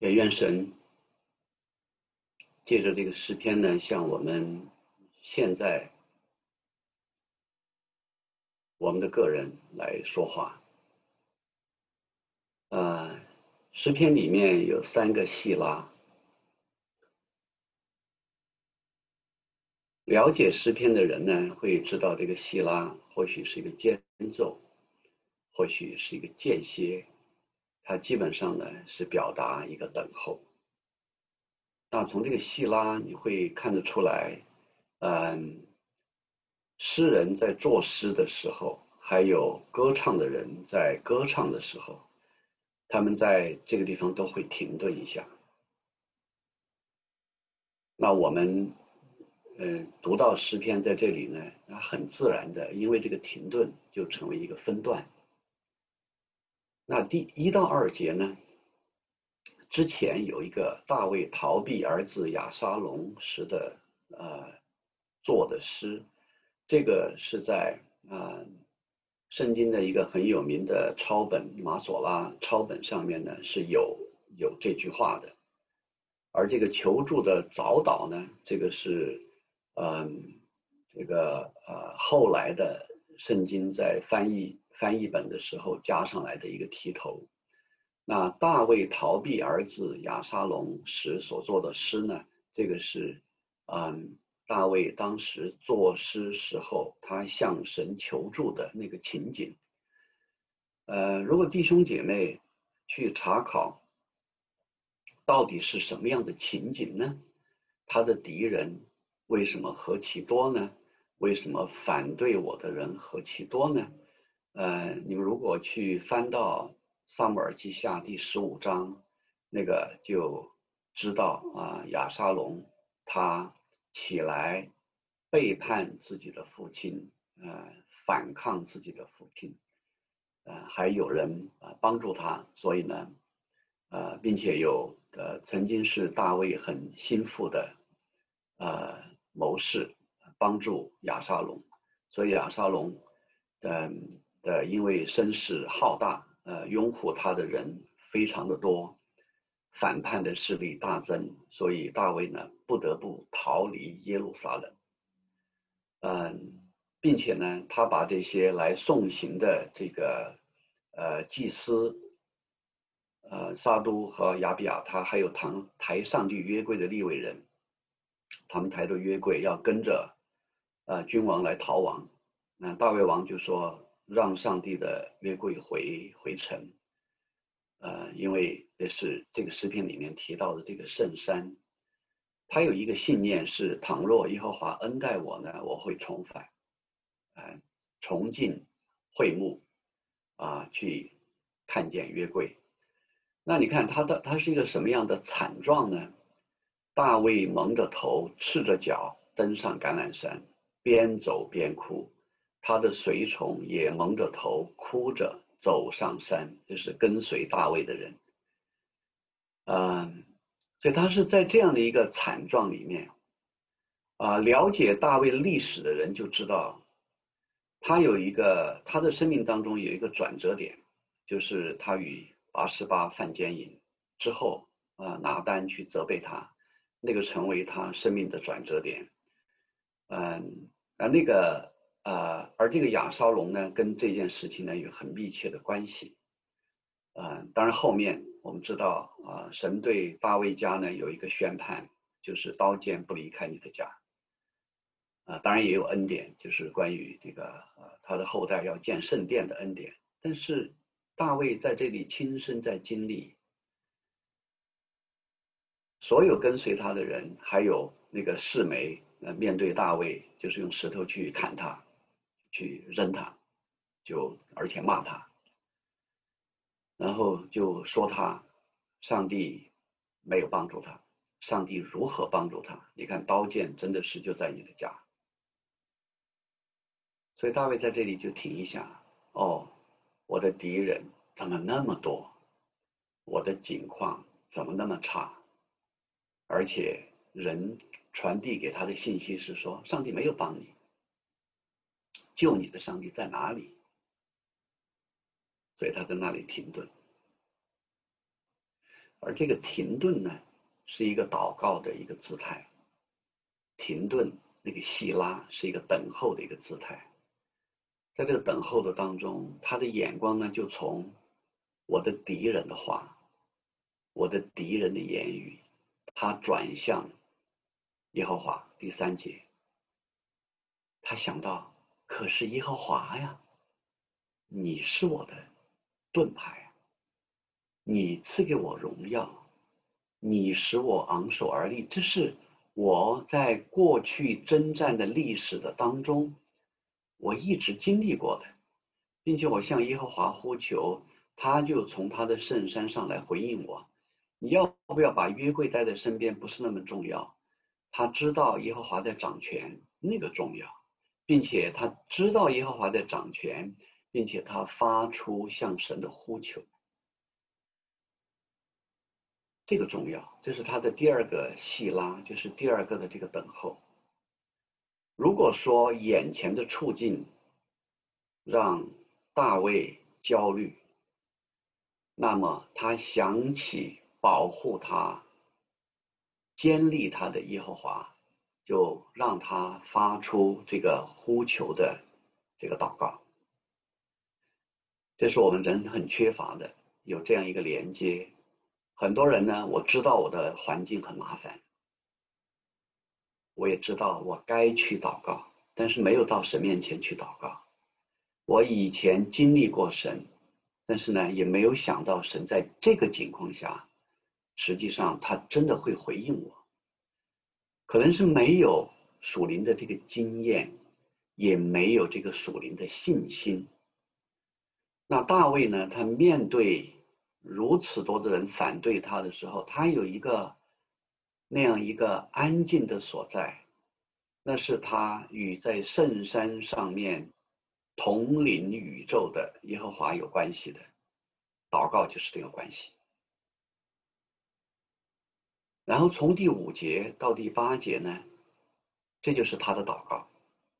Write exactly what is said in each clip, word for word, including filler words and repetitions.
也愿神借着这个诗篇呢，向我们现在我们的个人来说话。呃，诗篇里面有三个细拉，了解诗篇的人呢，会知道这个细拉或许是一个间奏，或许是一个间歇，它基本上呢是表达一个等候。那从这个细拉你会看得出来，嗯，诗人在作诗的时候，还有歌唱的人在歌唱的时候，他们在这个地方都会停顿一下。那我们呃读到诗篇在这里呢，那很自然的，因为这个停顿就成为一个分段。那第一到二节呢，之前有一个大卫逃避儿子亚沙龙时的呃做的诗，这个是在呃圣经的一个很有名的抄本马索拉抄本上面呢是有有这句话的，而这个求助的早祷呢，这个是嗯、呃、这个呃后来的圣经在翻译翻译本的时候加上来的一个题头。那大卫逃避儿子亚沙龙时所做的诗呢，这个是嗯大卫当时作诗时候他向神求助的那个情景。呃，如果弟兄姐妹去查考到底是什么样的情景呢？他的敌人为什么何其多呢？为什么反对我的人何其多呢？呃，你们如果去翻到撒母耳记下第十五章，那个就知道啊，亚沙龙他起来背叛自己的父亲，呃，反抗自己的父亲，呃，还有人啊帮助他，所以呢，呃，并且有呃曾经是大卫很心腹的呃谋士帮助亚沙龙，所以亚沙龙嗯的因为声势浩大，呃拥护他的人非常的多，反叛的势力大增，所以大卫呢不得不逃离耶路撒冷。嗯，并且呢，他把这些来送行的这个呃祭司，呃撒都和亚比亚他还有唐抬上帝约柜的利未人，他们抬着约柜要跟着呃君王来逃亡。那大卫王就说让上帝的约柜回回城，呃，因为这是这个诗篇里面提到的这个圣山，他有一个信念是，倘若耶和华恩待我呢，我会重返。呃，重进会幕啊，去看见约柜。那你看他的他是一个什么样的惨状呢？大卫蒙着头，赤着脚登上橄榄山，边走边哭。他的随从也蒙着头，哭着走上山，就是跟随大卫的人。嗯，所以他是在这样的一个惨状里面啊，了解大卫历史的人就知道。他有一个，他的生命当中有一个转折点，就是他与拔示巴犯奸淫之后，啊、呃，拿单去责备他，那个成为他生命的转折点。嗯，而那个呃，而这个亚沙龙呢，跟这件事情呢有很密切的关系。呃，当然后面我们知道啊、呃，神对大卫家呢有一个宣判，就是刀剑不离开你的家。啊，当然也有恩典，就是关于这个呃他的后代要建圣殿的恩典。但是大卫在这里亲身在经历，所有跟随他的人，还有那个示每，呃，面对大卫就是用石头去砍他，去扔他，就而且骂他，然后就说他，上帝没有帮助他，上帝如何帮助他？你看刀剑真的是就在你的家。所以大卫在这里就停一下，哦，我的敌人怎么那么多？我的境况怎么那么差？而且人传递给他的信息是说，上帝没有帮你，救你的上帝在哪里？所以他在那里停顿。 而这个停顿呢，是一个祷告的一个姿态。停顿那个希拉是一个等候的一个姿态。在这个等候的当中，他的眼光呢，就从我的敌人的话，我的敌人的言语，他转向耶和华。第三节，他想到，可是耶和华呀，你是我的盾牌，你赐给我荣耀，你使我昂首而立。这是我在过去征战的历史的当中，我一直经历过的，并且我向耶和华呼求，他就从他的圣山上来回应我。你要不要把约柜带在身边不是那么重要，他知道耶和华在掌权，那个重要，并且他知道耶和华在掌权，并且他发出向神的呼求，这个重要。这是他的第二个细拉，就是第二个的这个等候。如果说眼前的处境让大卫焦虑，那么他想起保护他、坚立他的耶和华，就让他发出这个呼求的这个祷告。这是我们人很缺乏的，有这样一个连接。很多人呢，我知道我的环境很麻烦，我也知道我该去祷告，但是没有到神面前去祷告。我以前经历过神，但是呢，也没有想到神在这个情况下，实际上他真的会回应我。可能是没有属灵的这个经验，也没有这个属灵的信心。那大卫呢，他面对如此多的人反对他的时候，他有一个那样一个安静的所在，那是他与在圣山上面统领宇宙的耶和华有关系的。祷告就是这个关系。然后从第五节到第八节呢，这就是他的祷告。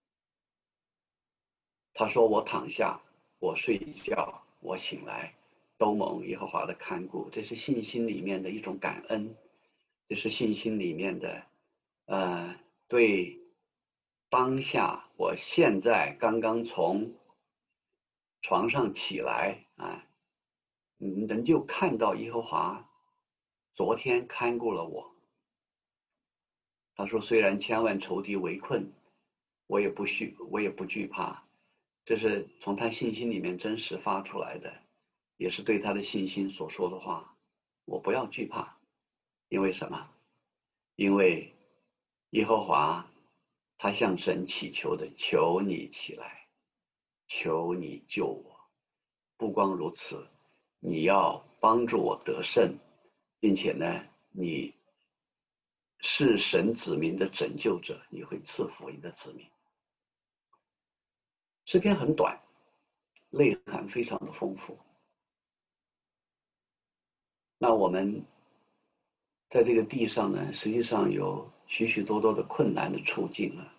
他说，我躺下，我睡觉，我醒来，都蒙耶和华的看顾。这是信心里面的一种感恩，这是信心里面的呃对当下，我现在刚刚从床上起来啊，能就看到耶和华昨天看顾了我。他说，虽然千万仇敌围困，我也不惧，我也不惧怕。这是从他信心里面真实发出来的，也是对他的信心所说的话。我不要惧怕，因为什么？因为耶和华他向神祈求的，求你起来，求你救我。不光如此，你要帮助我得胜，并且呢，你是神子民的拯救者，你会赐福你的子民。诗篇很短，内涵非常的丰富。那我们在这个地上呢，实际上有许许多多的困难的处境啊。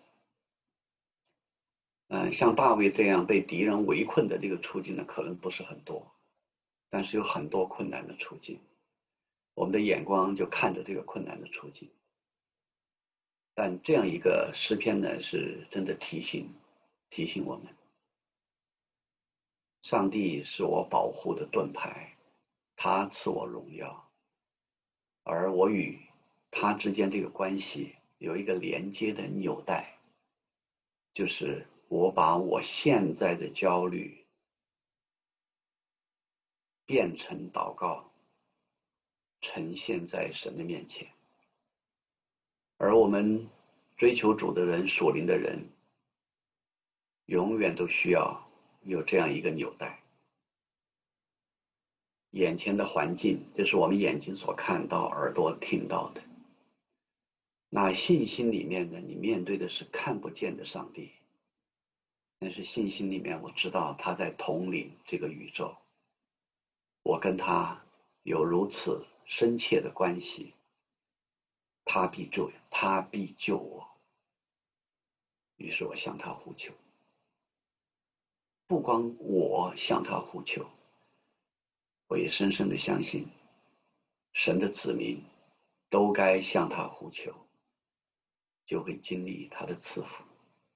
嗯，像大卫这样被敌人围困的这个处境呢，可能不是很多，但是有很多困难的处境。我们的眼光就看着这个困难的处境。但这样一个诗篇呢，是真的提醒提醒我们，上帝是我保护的盾牌，他赐我荣耀，而我与他之间这个关系有一个连接的纽带，就是我把我现在的焦虑变成祷告，呈现在神的面前。而我们追求主的人，属灵的人，永远都需要有这样一个纽带。眼前的环境，这是我们眼睛所看到、耳朵听到的。那信心里面呢，你面对的是看不见的上帝，但是信心里面我知道他在统领这个宇宙，我跟他有如此深切的关系，他必救，他必救我。于是我向他呼求，不光我向他呼求，我也深深的相信神的子民都该向他呼求，就会经历他的赐福。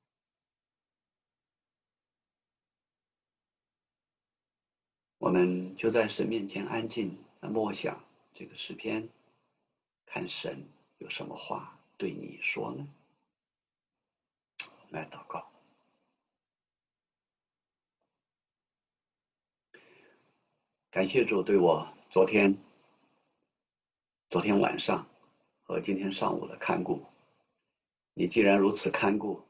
我们就在神面前安静默想这个诗篇，看神有什么话对你说呢？来祷告。感谢主对我昨天昨天晚上和今天上午的看顾。你既然如此看顾，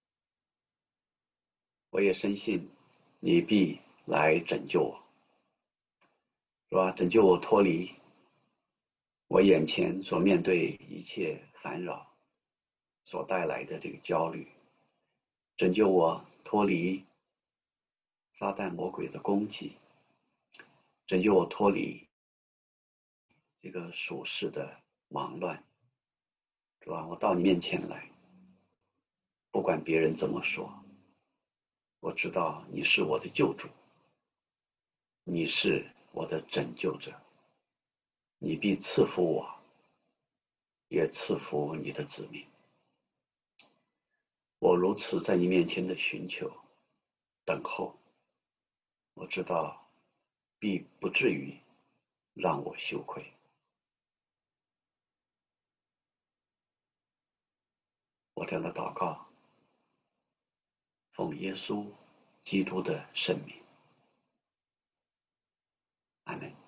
我也深信你必来拯救我，是吧？拯救我脱离我眼前所面对一切烦扰所带来的这个焦虑，拯救我脱离撒旦魔鬼的攻击，拯救我脱离这个属世的忙乱，是吧？我到你面前来，不管别人怎么说，我知道你是我的救主，你是我的拯救者，你必赐福我，也赐福你的子民。我如此在你面前的寻求等候，我知道必不至于让我羞愧。我这样的祷告，奉耶稣基督的圣名，阿门。